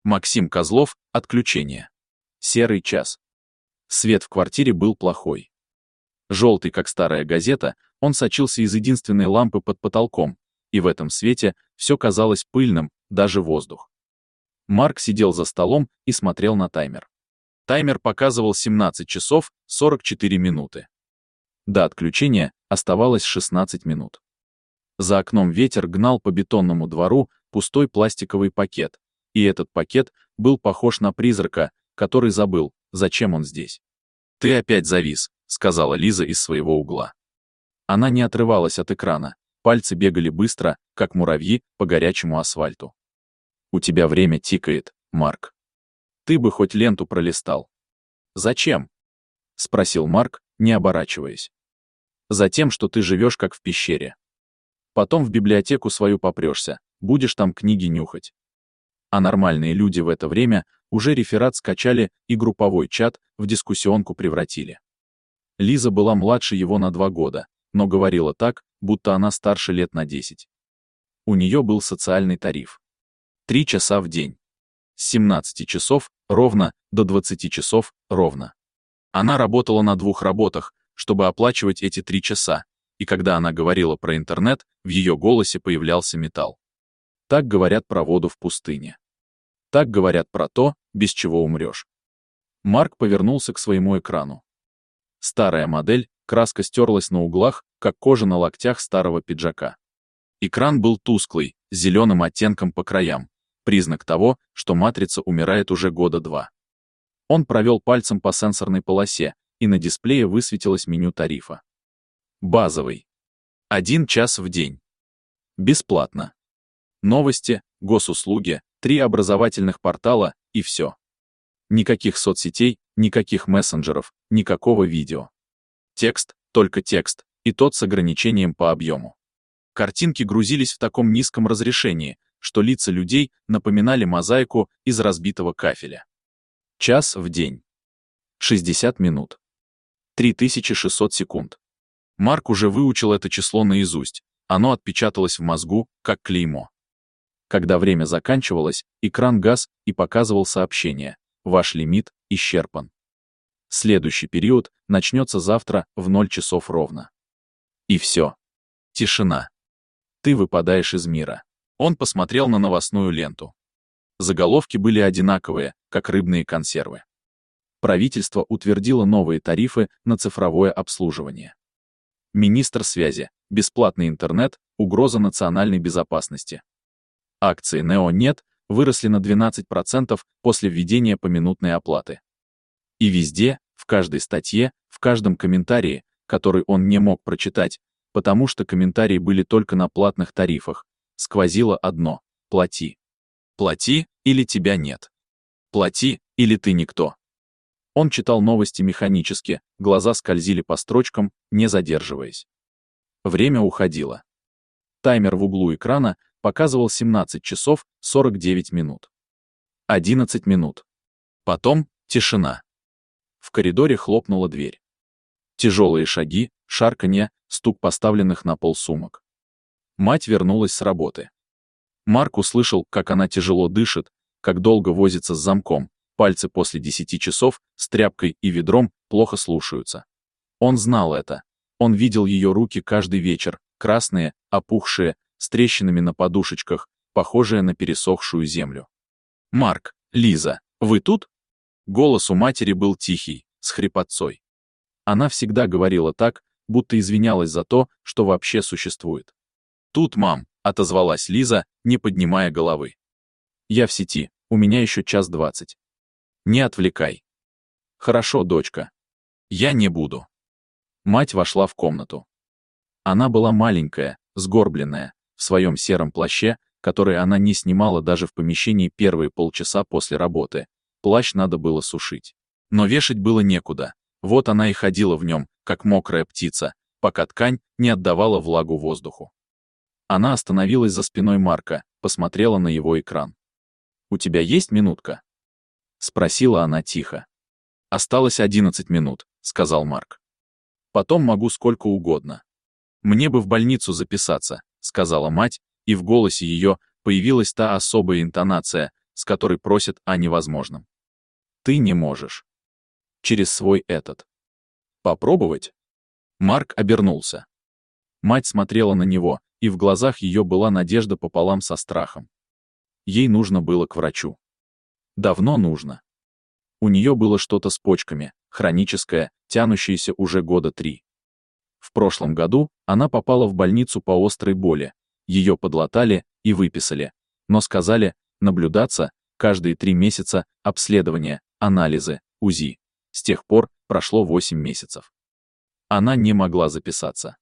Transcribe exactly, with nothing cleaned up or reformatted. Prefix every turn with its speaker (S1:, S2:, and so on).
S1: Максим Козлов, отключение. Серый час. Свет в квартире был плохой. Желтый, как старая газета, он сочился из единственной лампы под потолком, и в этом свете все казалось пыльным, даже воздух. Марк сидел за столом и смотрел на таймер. Таймер показывал семнадцать часов сорок четыре минуты. До отключения оставалось шестнадцать минут. За окном ветер гнал по бетонному двору пустой пластиковый пакет, и этот пакет был похож на призрака, который забыл, зачем он здесь. «Ты опять завис», — сказала Лиза из своего угла. Она не отрывалась от экрана, пальцы бегали быстро, как муравьи, по горячему асфальту. «У тебя время тикает, Марк. Ты бы хоть ленту пролистал». «Зачем?» — спросил Марк, не оборачиваясь. «Затем, что ты живешь как в пещере. Потом в библиотеку свою попрешься, будешь там книги нюхать». А нормальные люди в это время уже реферат скачали и групповой чат в дискуссионку превратили. Лиза была младше его на два года, но говорила так, будто она старше лет на десять. У нее был социальный тариф. Три часа в день. С семнадцати часов ровно до двадцати часов ровно. Она работала на двух работах, чтобы оплачивать эти три часа, и когда она говорила про интернет, в ее голосе появлялся металл. Так говорят про воду в пустыне. Так говорят про то, без чего умрешь. Марк повернулся к своему экрану. Старая модель, краска стерлась на углах, как кожа на локтях старого пиджака. Экран был тусклый, с зеленым оттенком по краям, признак того, что матрица умирает уже года два. Он провел пальцем по сенсорной полосе, и на дисплее высветилось меню тарифа. Базовый. Один час в день. Бесплатно. Новости, госуслуги, три образовательных портала и все. Никаких соцсетей, никаких мессенджеров, никакого видео. Текст, только текст, и тот с ограничением по объему. Картинки грузились в таком низком разрешении, что лица людей напоминали мозаику из разбитого кафеля. Час в день. шестьдесят минут. три тысячи шестьсот секунд. Марк уже выучил это число наизусть, оно отпечаталось в мозгу, как клеймо. Когда время заканчивалось, экран гас и показывал сообщение: «Ваш лимит исчерпан. Следующий период начнется завтра в ноль часов ровно». И все. Тишина. Ты выпадаешь из мира. Он посмотрел на новостную ленту. Заголовки были одинаковые, как рыбные консервы. Правительство утвердило новые тарифы на цифровое обслуживание. Министр связи, бесплатный интернет, угроза национальной безопасности. Акции Нео-Нет выросли на двенадцать процентов после введения поминутной оплаты. И везде, в каждой статье, в каждом комментарии, который он не мог прочитать, потому что комментарии были только на платных тарифах, сквозило одно: плати. Плати, или тебя нет. Плати, или ты никто. Он читал новости механически, глаза скользили по строчкам, не задерживаясь. Время уходило. Таймер в углу экрана показывал семнадцать часов сорок девять минут. одиннадцать минут. Потом тишина. В коридоре хлопнула дверь. Тяжелые шаги, шарканье, стук поставленных на пол сумок. Мать вернулась с работы. Марк услышал, как она тяжело дышит, как долго возится с замком, пальцы после десяти часов с тряпкой и ведром плохо слушаются. Он знал это. Он видел ее руки каждый вечер, красные, опухшие, с трещинами на подушечках, похожие на пересохшую землю. «Марк, Лиза, вы тут?» Голос у матери был тихий, с хрипотцой. Она всегда говорила так, будто извинялась за то, что вообще существует. «Тут, мам», — отозвалась Лиза, не поднимая головы. «Я в сети, у меня еще час двадцать. Не отвлекай». «Хорошо, дочка. Я не буду». Мать вошла в комнату. Она была маленькая, сгорбленная, в своем сером плаще, который она не снимала даже в помещении первые полчаса после работы. Плащ надо было сушить. Но вешать было некуда. Вот она и ходила в нем, как мокрая птица, пока ткань не отдавала влагу воздуху. Она остановилась за спиной Марка, посмотрела на его экран. «У тебя есть минутка?» — спросила она тихо. «Осталось одиннадцать минут», — сказал Марк. «Потом могу сколько угодно. Мне бы в больницу записаться», — сказала мать, и в голосе ее появилась та особая интонация, с которой просят о невозможном. Ты не можешь. Через свой этот. Попробовать? Марк обернулся. Мать смотрела на него, и в глазах ее была надежда пополам со страхом. Ей нужно было к врачу. Давно нужно. У нее было что-то с почками, хроническое, тянущееся уже года три. В прошлом году она попала в больницу по острой боли, ее подлатали и выписали, но сказали наблюдаться каждые три месяца, обследования, анализы, УЗИ. С тех пор прошло восемь месяцев. Она не могла записаться.